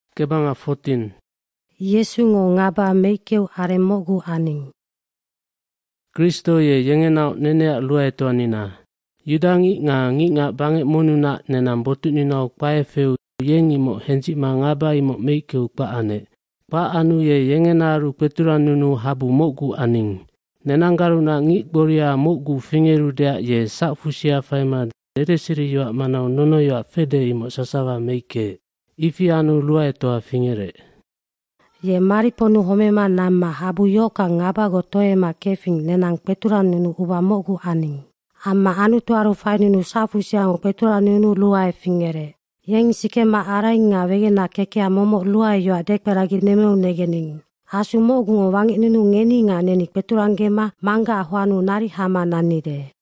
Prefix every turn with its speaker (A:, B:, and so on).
A: Kebanga 14.
B: Yesu ngo ngaba meikeu are mogu aning.
A: Kristo ye yengenau nenea luai toanina. Yudangi nga bange monuna nenam botu ninau pae feu yengi mo henji ma ngaba imo meikeu pa ane. Pa anu ye yengenaru peturanunu habu mogu aning. Nenanggaruna ngi boria mogu fingeru dea ye sakfusia faima dedesiri yoa manau nono yoa fede imo sasawa meike. Ifi anu luai toa fingere.
B: Ye mariponu homema nama habu yoka ngaba gotoema kefing nenang peturanunu uba mogu aning. Amma anu tuaru fainunu safusia peturanunu luai fingere. Yeng sikema arai nga wegena kekea momo luai yoa dekperagi nemeu negening. Asu mogu wangi ninu ngeni nga nenik peturangema mangga ahuanu nari hama nanide.